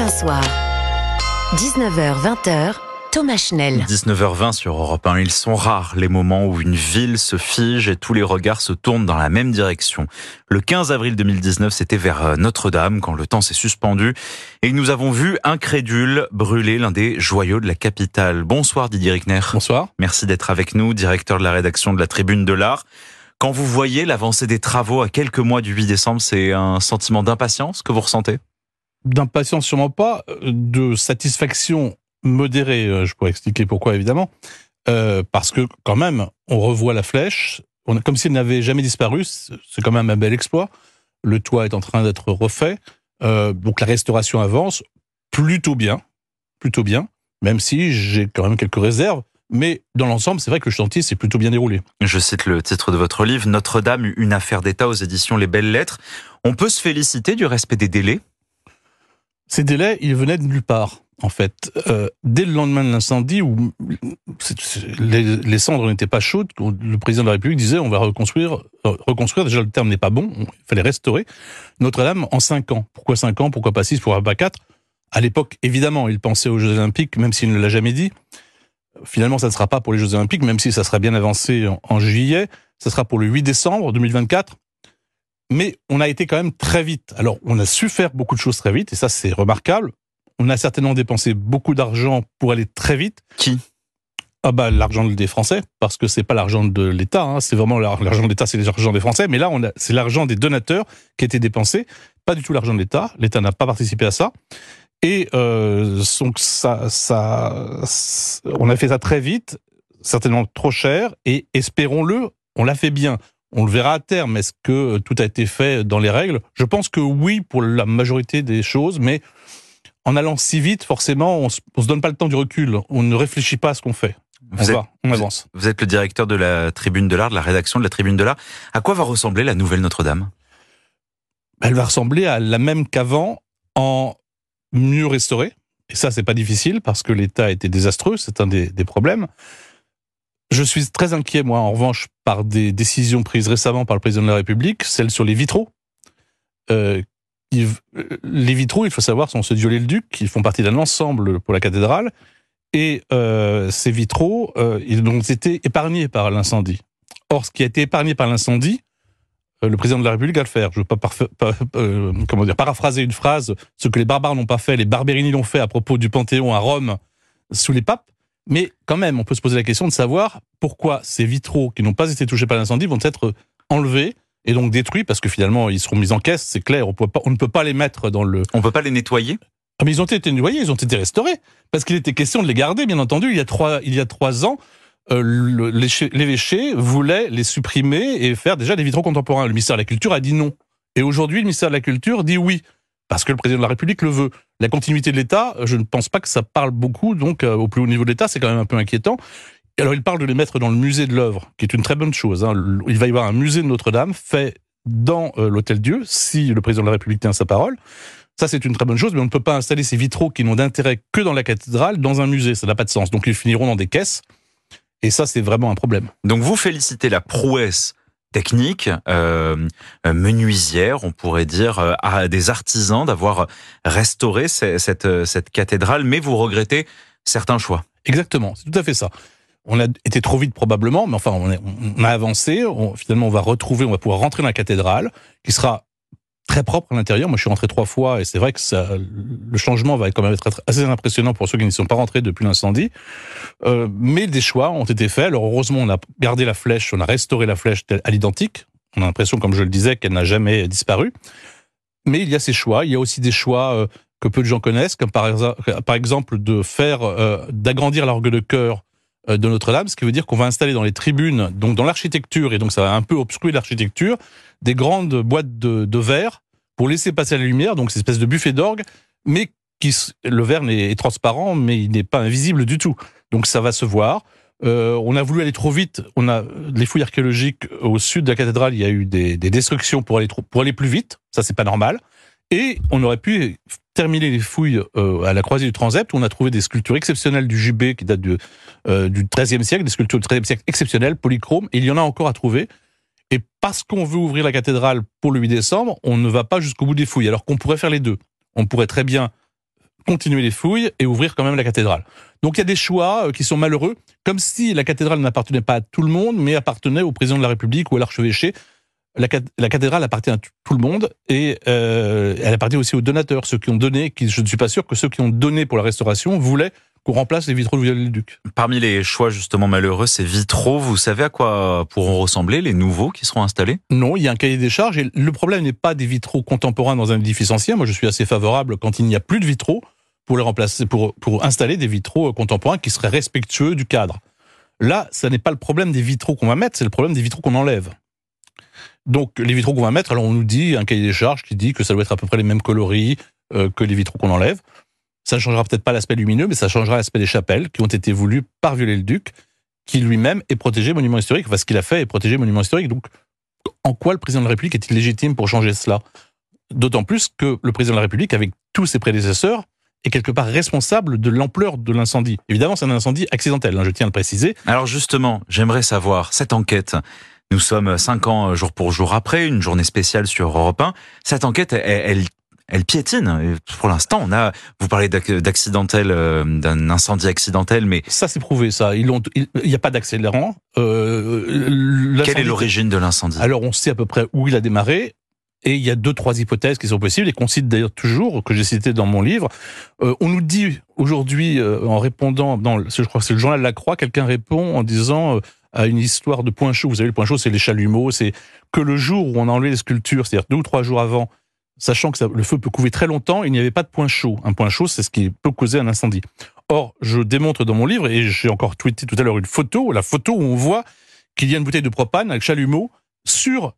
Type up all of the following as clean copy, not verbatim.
un soir. 19h-20h, Thomas Schnell. 19h20 sur Europe 1. Ils sont rares les moments où une ville se fige et tous les regards se tournent dans la même direction. Le 15 avril 2019, c'était vers Notre-Dame quand le temps s'est suspendu et nous avons vu incrédules brûler l'un des joyaux de la capitale. Bonsoir Didier Rickner. Bonsoir. Merci d'être avec nous, directeur de la rédaction de la Tribune de l'Art. Quand vous voyez l'avancée des travaux à quelques mois du 8 décembre, c'est un sentiment d'impatience que vous ressentez ? D'impatience sûrement pas, de satisfaction modérée, je pourrais expliquer pourquoi évidemment, parce que quand même, on revoit la flèche, comme si elle n'avait jamais disparu, c'est quand même un bel exploit, le toit est en train d'être refait, donc la restauration avance plutôt bien, même si j'ai quand même quelques réserves, mais dans l'ensemble, c'est vrai que le chantier s'est plutôt bien déroulé. Je cite le titre de votre livre, Notre-Dame, une affaire d'État aux éditions Les Belles Lettres. On peut se féliciter du respect des délais ? Ces délais, ils venaient de nulle part, en fait. Dès le lendemain de l'incendie, où les cendres n'étaient pas chaudes, le président de la République disait on va reconstruire, déjà le terme n'est pas bon, il fallait restaurer Notre-Dame en 5 ans. Pourquoi 5 ans ? Pourquoi pas 6 ? Pourquoi pas 4 ? À l'époque, évidemment, il pensait aux Jeux Olympiques, même s'il ne l'a jamais dit. Finalement, ça ne sera pas pour les Jeux Olympiques, même si ça sera bien avancé en juillet. Ça sera pour le 8 décembre 2024. Mais on a été quand même très vite. Alors, on a su faire beaucoup de choses très vite, et ça, c'est remarquable. On a certainement dépensé beaucoup d'argent pour aller très vite. Qui ? L'argent des Français, parce que c'est pas l'argent de l'État. Hein. C'est vraiment l'argent de l'État, c'est l'argent des Français. Mais là, c'est l'argent des donateurs qui a été dépensé, pas du tout l'argent de l'État. L'État n'a pas participé à ça. Et donc on a fait ça très vite, certainement trop cher, et espérons-le, on l'a fait bien. On le verra à terme. Est-ce que tout a été fait dans les règles ? Je pense que oui, pour la majorité des choses, mais en allant si vite, forcément, on se donne pas le temps du recul. On ne réfléchit pas à ce qu'on fait. On avance. Vous êtes le directeur de la Tribune de l'Art, de la rédaction de la Tribune de l'Art. À quoi va ressembler la nouvelle Notre-Dame ? Elle va ressembler à la même qu'avant, en mieux restaurée. Et ça, c'est pas difficile, parce que l'État a été désastreux. C'est un des problèmes. Je suis très inquiet, moi, en revanche, par des décisions prises récemment par le président de la République, celles sur les vitraux. Les vitraux, il faut savoir, sont ceux de Viollet-le-Duc, qui font partie d'un ensemble pour la cathédrale, et ces vitraux, ils ont été épargnés par l'incendie. Or, ce qui a été épargné par l'incendie, le président de la République va le faire. Je ne veux pas paraphraser une phrase, ce que les barbares n'ont pas fait, les Barberini l'ont fait à propos du Panthéon à Rome, sous les papes. Mais quand même, on peut se poser la question de savoir pourquoi ces vitraux qui n'ont pas été touchés par l'incendie vont être enlevés et donc détruits, parce que finalement, ils seront mis en caisse, c'est clair, on ne peut pas les mettre dans le... On ne peut pas les nettoyer ? Mais ils ont été nettoyés, ils ont été restaurés, parce qu'il était question de les garder, bien entendu. Il y a 3 ans, l'évêché voulait les supprimer et faire déjà des vitraux contemporains. Le ministère de la Culture a dit non. Et aujourd'hui, le ministère de la Culture dit oui, parce que le président de la République le veut. La continuité de l'État, je ne pense pas que ça parle beaucoup, donc au plus haut niveau de l'État, c'est quand même un peu inquiétant. Alors il parle de les mettre dans le musée de l'œuvre, qui est une très bonne chose. Hein. Il va y avoir un musée de Notre-Dame fait dans l'Hôtel-Dieu, si le président de la République tient sa parole. Ça, c'est une très bonne chose, mais on ne peut pas installer ces vitraux qui n'ont d'intérêt que dans la cathédrale, dans un musée. Ça n'a pas de sens. Donc ils finiront dans des caisses, et ça, c'est vraiment un problème. Donc vous félicitez la prouesse technique, menuisière, on pourrait dire, à des artisans d'avoir restauré cette cathédrale, mais vous regrettez certains choix. Exactement, c'est tout à fait ça. On a été trop vite probablement, mais enfin, on a avancé. Finalement, on va pouvoir rentrer dans la cathédrale, qui sera très propre à l'intérieur. Moi, je suis rentré 3 fois, et c'est vrai que le changement va quand même être assez impressionnant pour ceux qui n'y sont pas rentrés depuis l'incendie. Mais des choix ont été faits. Alors heureusement, on a gardé la flèche, on a restauré la flèche à l'identique. On a l'impression, comme je le disais, qu'elle n'a jamais disparu. Mais il y a ces choix. Il y a aussi des choix que peu de gens connaissent, comme par exemple d'agrandir l'orgue de chœur de Notre-Dame, ce qui veut dire qu'on va installer dans les tribunes, donc dans l'architecture, et donc ça va un peu obstruer l'architecture, des grandes boîtes de verre pour laisser passer la lumière, donc c'est une espèce de buffet d'orgue, mais le verre est transparent, mais il n'est pas invisible du tout. Donc ça va se voir. On a voulu aller trop vite. On a les fouilles archéologiques au sud de la cathédrale, il y a eu des destructions pour aller plus vite. Ça, c'est pas normal. Et on aurait pu terminer les fouilles à la croisée du transept, où on a trouvé des sculptures exceptionnelles du Jubé qui datent du XIIIe siècle, des sculptures du XIIIe siècle exceptionnelles, polychromes, et il y en a encore à trouver. Et parce qu'on veut ouvrir la cathédrale pour le 8 décembre, on ne va pas jusqu'au bout des fouilles, alors qu'on pourrait faire les deux. On pourrait très bien continuer les fouilles et ouvrir quand même la cathédrale. Donc il y a des choix qui sont malheureux, comme si la cathédrale n'appartenait pas à tout le monde, mais appartenait au président de la République ou à l'archevêché. La cathédrale appartient à tout le monde et elle appartient aussi aux donateurs, ceux qui ont donné. Je ne suis pas sûr que ceux qui ont donné pour la restauration voulaient qu'on remplace les vitraux de Viollet-le-Duc. Parmi les choix justement malheureux, ces vitraux, vous savez à quoi pourront ressembler les nouveaux qui seront installés? Non, il y a un cahier des charges et le problème n'est pas des vitraux contemporains dans un édifice ancien. Moi, je suis assez favorable quand il n'y a plus de vitraux pour les remplacer, pour installer des vitraux contemporains qui seraient respectueux du cadre. Là, ça n'est pas le problème des vitraux qu'on va mettre, c'est le problème des vitraux qu'on enlève. Donc, les vitraux qu'on va mettre, alors on nous dit un cahier des charges qui dit que ça doit être à peu près les mêmes coloris que les vitraux qu'on enlève. Ça ne changera peut-être pas l'aspect lumineux, mais ça changera l'aspect des chapelles qui ont été voulues par Viollet-le-Duc, qui lui-même est protégé monument historique. Enfin, ce qu'il a fait est protégé monument historique. Donc, en quoi le président de la République est-il légitime pour changer cela? D'autant plus que le président de la République, avec tous ses prédécesseurs, est quelque part responsable de l'ampleur de l'incendie. Évidemment, c'est un incendie accidentel, je tiens à le préciser. Alors justement, j'aimerais savoir, cette enquête, nous sommes 5 ans jour pour jour après, une journée spéciale sur Europe 1, cette enquête, elle piétine. Pour l'instant, vous parlez d'accidentel, d'un incendie accidentel, mais... Ça, c'est prouvé, ça. Il n'y a pas d'accélérant. Quelle est l'origine de l'incendie? Alors, on sait à peu près où il a démarré. Et il y a 2-3 hypothèses qui sont possibles et qu'on cite d'ailleurs toujours, que j'ai cité dans mon livre. On nous dit aujourd'hui, en répondant, je crois que c'est le journal La Croix, quelqu'un répond en disant à une histoire de point chaud. Vous savez, le point chaud, c'est les chalumeaux, c'est que le jour où on a enlevé les sculptures, c'est-à-dire 2 ou 3 jours avant, sachant que le feu peut couver très longtemps, il n'y avait pas de point chaud. Un point chaud, c'est ce qui peut causer un incendie. Or, je démontre dans mon livre, et j'ai encore tweeté tout à l'heure une photo, la photo où on voit qu'il y a une bouteille de propane avec chalumeau sur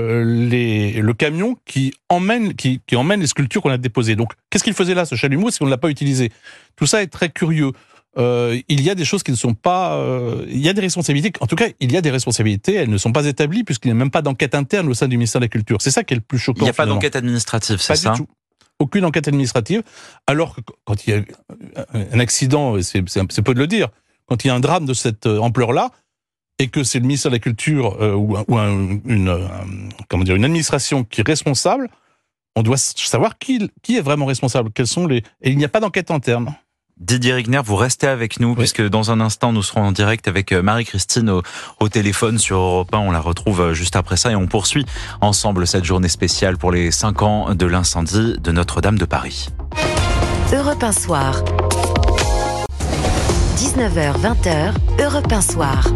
le camion qui emmène les sculptures qu'on a déposées. Donc, qu'est-ce qu'il faisait là, ce chalumeau, si on ne l'a pas utilisé? Tout ça est très curieux. Il y a des choses qui ne sont pas... il y a des responsabilités. En tout cas, il y a des responsabilités. Elles ne sont pas établies puisqu'il n'y a même pas d'enquête interne au sein du ministère de la Culture. C'est ça qui est le plus choquant. Il n'y a pas d'enquête administrative, c'est ça? Pas du tout. Aucune enquête administrative. Alors que quand il y a un accident, c'est peu de le dire, quand il y a un drame de cette ampleur-là, et que c'est le ministère de la Culture ou une administration qui est responsable, on doit savoir qui est vraiment responsable. Et il n'y a pas d'enquête interne. Didier Rigner, vous restez avec nous, oui, puisque dans un instant, nous serons en direct avec Marie-Christine au téléphone sur Europe 1. On la retrouve juste après ça et on poursuit ensemble cette journée spéciale pour les 5 ans de l'incendie de Notre-Dame de Paris. Europe 1 Soir. 19h-20h, Europe 1 Soir.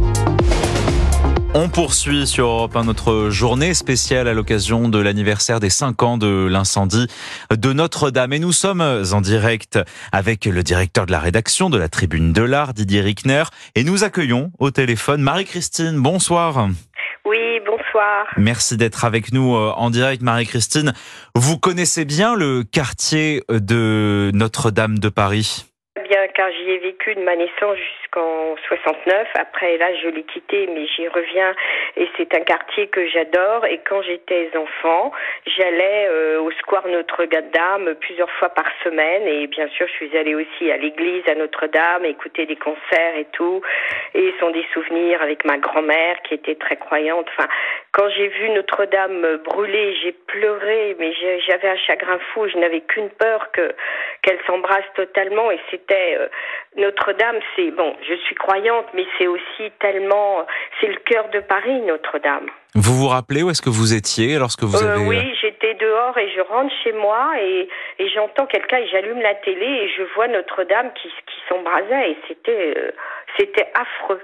On poursuit sur Europe 1 notre journée spéciale à l'occasion de l'anniversaire des 5 ans de l'incendie de Notre-Dame. Et nous sommes en direct avec le directeur de la rédaction de la Tribune de l'Art, Didier Rigner. Et nous accueillons au téléphone Marie-Christine. Bonsoir. Oui, bonsoir. Merci d'être avec nous en direct, Marie-Christine. Vous connaissez bien le quartier de Notre-Dame de Paris ? Bien, car j'y ai vécu de ma naissance jusqu'en 69. Après, là, je l'ai quitté, mais j'y reviens. Et c'est un quartier que j'adore. Et quand j'étais enfant, j'allais au square Notre-Dame plusieurs fois par semaine. Et bien sûr, je suis allée aussi à l'église à Notre-Dame, écouter des concerts et tout. Et ce sont des souvenirs avec ma grand-mère qui était très croyante. Enfin, quand j'ai vu Notre-Dame brûler, j'ai pleuré, mais j'avais un chagrin fou. Je n'avais qu'une peur qu'elle s'embrasse totalement. Et c'était Notre-Dame, c'est bon. Je suis croyante, mais c'est aussi tellement, c'est le cœur de Paris, Notre-Dame. Vous vous rappelez où est-ce que vous étiez lorsque vous avez... Oui, j'étais dehors et je rentre chez moi et j'entends quelqu'un et j'allume la télé et je vois Notre-Dame qui s'embrasait et c'était affreux.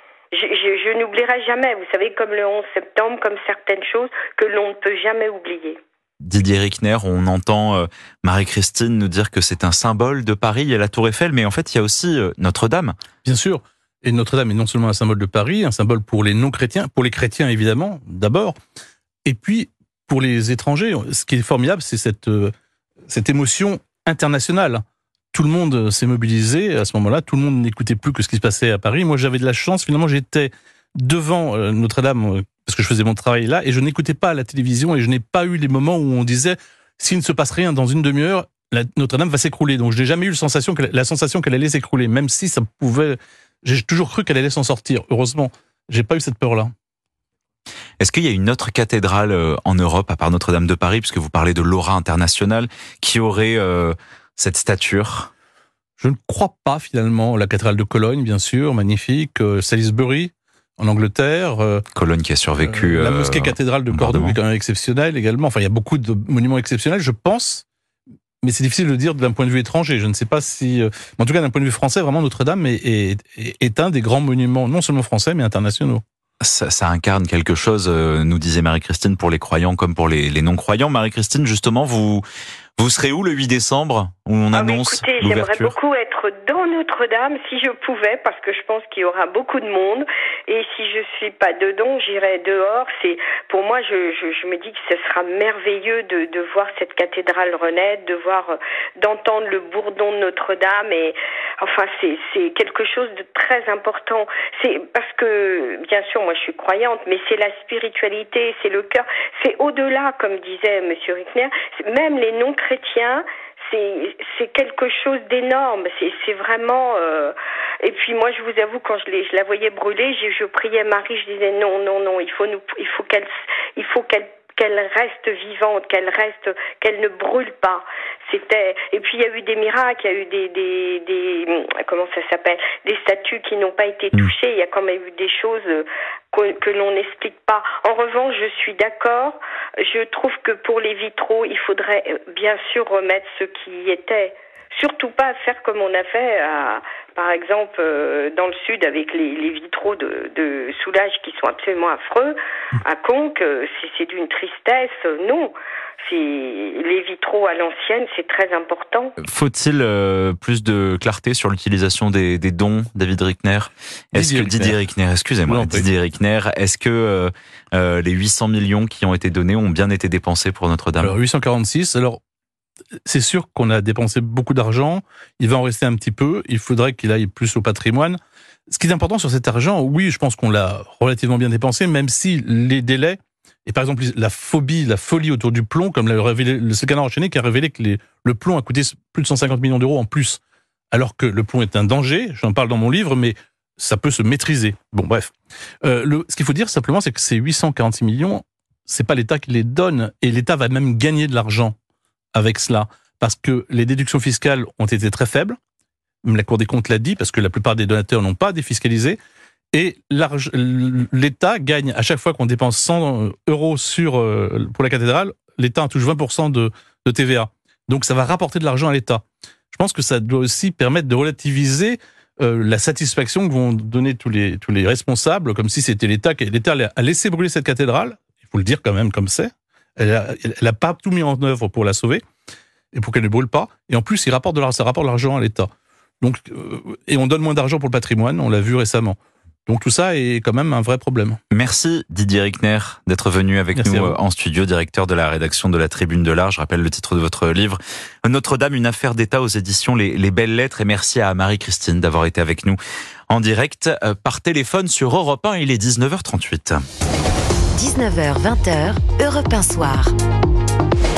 Je n'oublierai jamais, vous savez, comme le 11 septembre, comme certaines choses que l'on ne peut jamais oublier. Didier Rigner, on entend Marie-Christine nous dire que c'est un symbole de Paris, il y a la Tour Eiffel, mais en fait il y a aussi Notre-Dame. Bien sûr, et Notre-Dame est non seulement un symbole de Paris, un symbole pour les non-chrétiens, pour les chrétiens évidemment, d'abord, et puis pour les étrangers. Ce qui est formidable, c'est cette émotion internationale. Tout le monde s'est mobilisé à ce moment-là, tout le monde n'écoutait plus que ce qui se passait à Paris. Moi j'avais de la chance, finalement j'étais devant Notre-Dame, parce que je faisais mon travail là, et je n'écoutais pas la télévision, et je n'ai pas eu les moments où on disait « s'il ne se passe rien dans une demi-heure, Notre-Dame va s'écrouler ». Donc je n'ai jamais eu la sensation qu'elle allait s'écrouler, même si ça pouvait... J'ai toujours cru qu'elle allait s'en sortir. Heureusement, j'ai pas eu cette peur-là. Est-ce qu'il y a une autre cathédrale en Europe, à part Notre-Dame de Paris, puisque vous parlez de l'aura internationale, qui aurait cette stature? Je ne crois pas finalement. La cathédrale de Cologne, bien sûr, magnifique. Salisbury, en Angleterre. Cologne qui a survécu. La mosquée cathédrale de Cordoue est quand même exceptionnelle également. Enfin, il y a beaucoup de monuments exceptionnels, je pense. Mais c'est difficile de le dire d'un point de vue étranger. Je ne sais pas si... en tout cas, d'un point de vue français, vraiment, Notre-Dame est un des grands monuments, non seulement français, mais internationaux. Ça incarne quelque chose, nous disait Marie-Christine, pour les croyants comme pour les non-croyants. Marie-Christine, justement, vous serez où le 8 décembre, où on annonce écoutez, l'ouverture? j'aimerais beaucoup être dans Notre-Dame, si je pouvais, parce que je pense qu'il y aura beaucoup de monde. Et si je suis pas dedans, j'irai dehors. Pour moi, je me dis que ce sera merveilleux de voir cette cathédrale renaître, d'entendre le bourdon de Notre-Dame. Et enfin, c'est quelque chose de très important. C'est parce que, bien sûr, moi, je suis croyante, mais c'est la spiritualité, c'est le cœur, c'est au-delà, comme disait Monsieur Rickner. Même les non-chrétiens, c'est quelque chose d'énorme. C'est vraiment. Et puis moi, je vous avoue, quand je la voyais brûler, je priais Marie, je disais non, il faut qu'elle reste vivante, qu'elle ne brûle pas. Et puis il y a eu des miracles, il y a eu des comment ça s'appelle, des statues qui n'ont pas été touchées. Il y a quand même eu des choses que l'on n'explique pas. En revanche, je suis d'accord. Je trouve que pour les vitraux, il faudrait bien sûr remettre ce qui était. Surtout pas faire comme on a fait, par exemple, dans le sud avec les vitraux de Soulages qui sont absolument affreux. À Conques, c'est d'une tristesse. Non, les vitraux à l'ancienne, c'est très important. Faut-il plus de clarté sur l'utilisation des dons, David Rickner? Didier Rickner, excusez-moi, Didier Rickner, est-ce que les 800 millions qui ont été donnés ont bien été dépensés pour Notre-Dame? Alors 846, c'est sûr qu'on a dépensé beaucoup d'argent, il va en rester un petit peu, il faudrait qu'il aille plus au patrimoine. Ce qui est important sur cet argent, oui, je pense qu'on l'a relativement bien dépensé, même si les délais, et par exemple la folie autour du plomb, comme l'a révélé le Canard enchaîné, qui a révélé que le plomb a coûté plus de 150 millions d'euros en plus, alors que le plomb est un danger, j'en parle dans mon livre, mais ça peut se maîtriser. Bon, bref. Ce qu'il faut dire simplement, c'est que ces 846 millions, c'est pas l'État qui les donne, et l'État va même gagner de l'argent avec cela, parce que les déductions fiscales ont été très faibles, même la Cour des comptes l'a dit, parce que la plupart des donateurs n'ont pas défiscalisé, et l'État gagne, à chaque fois qu'on dépense 100 euros pour la cathédrale, l'État en touche 20% de TVA. Donc ça va rapporter de l'argent à l'État. Je pense que ça doit aussi permettre de relativiser la satisfaction que vont donner tous les responsables, comme si c'était l'État a laissé brûler cette cathédrale, il faut le dire quand même comme c'est. Elle a pas tout mis en œuvre pour la sauver et pour qu'elle ne brûle pas. Et en plus, ça rapporte de l'argent à l'État. Donc, et on donne moins d'argent pour le patrimoine, on l'a vu récemment. Donc tout ça est quand même un vrai problème. Merci Didier Rickner d'être venu avec nous en studio, directeur de la rédaction de la Tribune de l'Art. Je rappelle le titre de votre livre, Notre-Dame, une affaire d'État, aux éditions Les Belles Lettres. Et merci à Marie-Christine d'avoir été avec nous en direct par téléphone sur Europe 1. Il est 19h38. 19h, 20h, Europe 1 Soir.